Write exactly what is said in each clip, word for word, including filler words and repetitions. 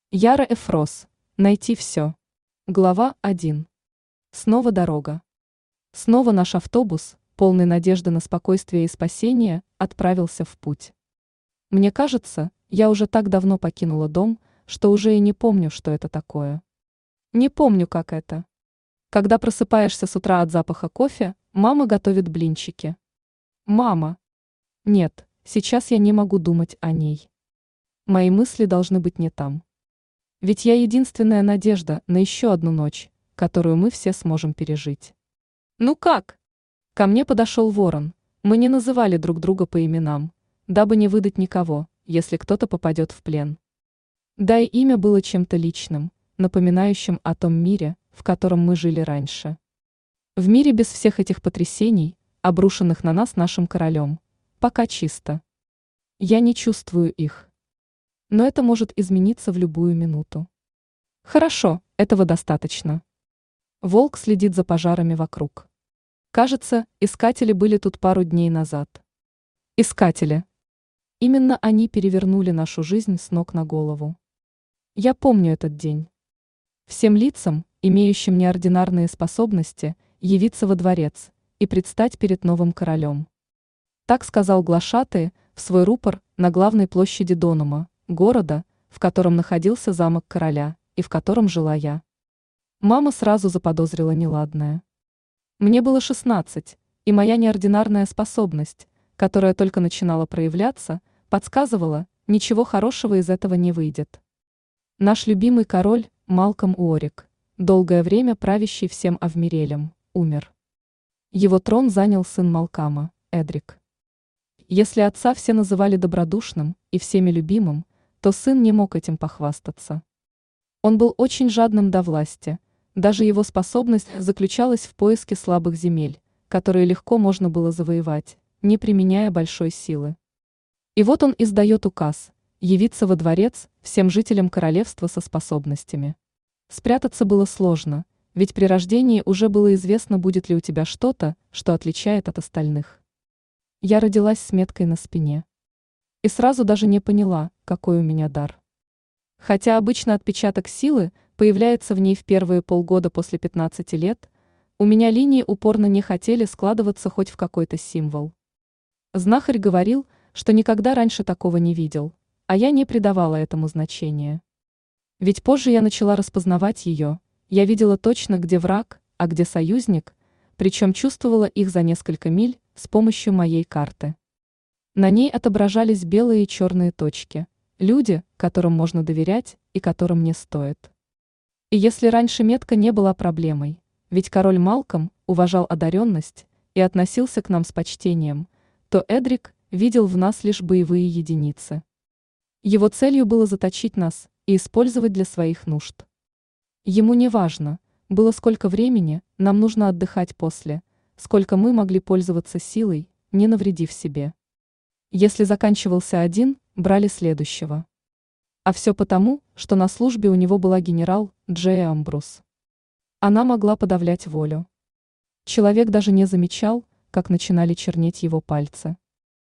Яра Эфрос. Найти все. Глава один. Снова дорога. Снова наш автобус, полный надежды на спокойствие и спасение, отправился в путь. Мне кажется, я уже так давно покинула дом, что уже и не помню, что это такое. Не помню, как это. Когда просыпаешься с утра от запаха кофе, мама готовит блинчики. Мама. Нет, сейчас я не могу думать о ней. Мои мысли должны быть не там. Ведь я единственная надежда на еще одну ночь, которую мы все сможем пережить. Ну как? Ко мне подошел ворон. Мы не называли друг друга по именам, дабы не выдать никого, если кто-то попадет в плен. Да и имя было чем-то личным, напоминающим о том мире, в котором мы жили раньше. В мире без всех этих потрясений, обрушенных на нас нашим королем, пока чисто. Я не чувствую их. Но это может измениться в любую минуту. Хорошо, этого достаточно. Волк следит за пожарами вокруг. Кажется, искатели были тут пару дней назад. Искатели. Именно они перевернули нашу жизнь с ног на голову. Я помню этот день. Всем лицам, имеющим неординарные способности, явиться во дворец и предстать перед новым королем. Так сказал глашатай в свой рупор на главной площади Донома, города, в котором находился замок короля и в котором жила я. Мама сразу заподозрила неладное. Мне было шестнадцать, и моя неординарная способность, которая только начинала проявляться, подсказывала, ничего хорошего из этого не выйдет. Наш любимый король, Малком Уорик, долгое время правящий всем Авмирелем, умер. Его трон занял сын Малкама, Эдрик. Если отца все называли добродушным и всеми любимым, то сын не мог этим похвастаться. Он был очень жадным до власти, даже его способность заключалась в поиске слабых земель, которые легко можно было завоевать, не применяя большой силы. И вот он издает указ явиться во дворец всем жителям королевства со способностями. Спрятаться было сложно, ведь при рождении уже было известно, будет ли у тебя что-то, что отличает от остальных. Я родилась с меткой на спине. И сразу даже не поняла, какой у меня дар. Хотя обычно отпечаток силы появляется в ней в первые полгода после пятнадцати лет, у меня линии упорно не хотели складываться хоть в какой-то символ. Знахарь говорил, что никогда раньше такого не видел, а я не придавала этому значения. Ведь позже я начала распознавать ее, я видела точно, где враг, а где союзник, причем чувствовала их за несколько миль с помощью моей карты. На ней отображались белые и черные точки, люди, которым можно доверять и которым не стоит. И если раньше метка не была проблемой, ведь король Малком уважал одаренность и относился к нам с почтением, то Эдрик видел в нас лишь боевые единицы. Его целью было заточить нас и использовать для своих нужд. Ему не важно было, сколько времени нам нужно отдыхать после, сколько мы могли пользоваться силой, не навредив себе. Если заканчивался один, брали следующего. А все потому, что на службе у него была генерал Джея Амбрус. Она могла подавлять волю. Человек даже не замечал, как начинали чернеть его пальцы.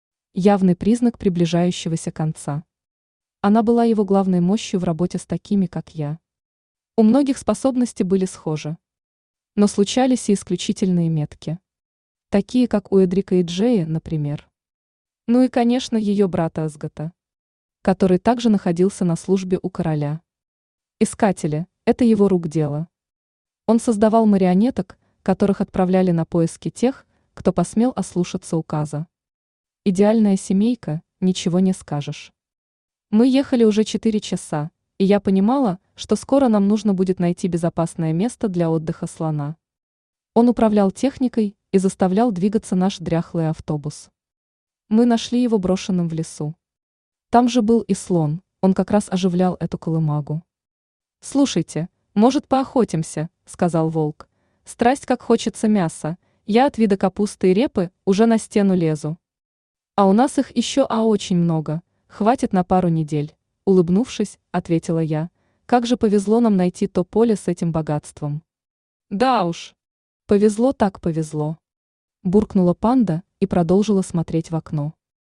Явный признак приближающегося конца. Она была его главной мощью в работе с такими, как я. У многих способности были схожи. Но случались и исключительные метки. Такие, как у Эдрика и Джея, например. Ну и, конечно, ее брата Асгата, который также находился на службе у короля. Искатели – это его рук дело. Он создавал марионеток, которых отправляли на поиски тех, кто посмел ослушаться указа. Идеальная семейка, ничего не скажешь. Мы ехали уже четыре часа, и я понимала, что скоро нам нужно будет найти безопасное место для отдыха слона. Он управлял техникой и заставлял двигаться наш дряхлый автобус. Мы нашли его брошенным в лесу. Там же был и слон, он как раз оживлял эту колымагу. «Слушайте, может, поохотимся?» – сказал волк. «Страсть, как хочется мяса, я от вида капусты и репы уже на стену лезу. А у нас их еще а очень много, хватит на пару недель», – улыбнувшись, ответила я. «Как же повезло нам найти то поле с этим богатством». «Да уж, повезло так повезло», – буркнула панда и продолжила смотреть в окно.